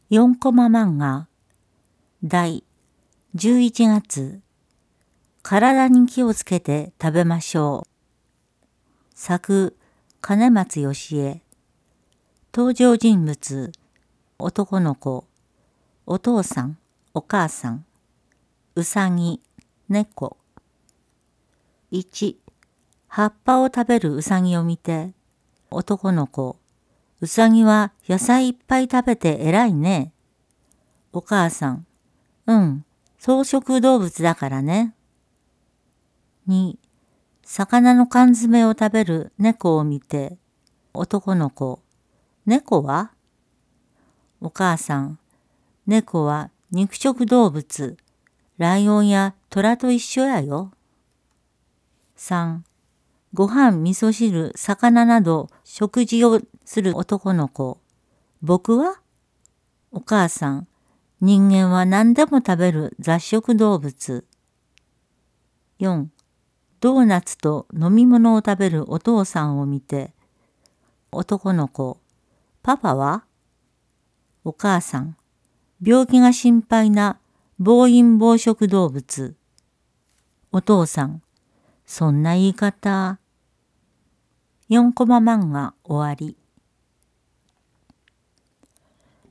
4コマ漫画第11月体に気をつけて食べましょう。作金松義恵。登場人物男の子、お父さん、お母さん、うさぎ、猫。1、葉っぱを食べるうさぎを見て、男の子、うさぎは野菜いっぱい食べて偉いね。お母さん、草食動物だからね。2、魚の缶詰を食べる猫を見て、男の子、猫は？お母さん、猫は肉食動物、ライオンや虎と一緒やよ。3、ご飯、味噌汁、魚など食事をする男の子、僕は？お母さん、人間は何でも食べる雑食動物。4、ドーナツと飲み物を食べるお父さんを見て、男の子、パパは？お母さん、病気が心配な暴飲暴食動物。お父さん、そんな言い方。4コマ漫画終わり。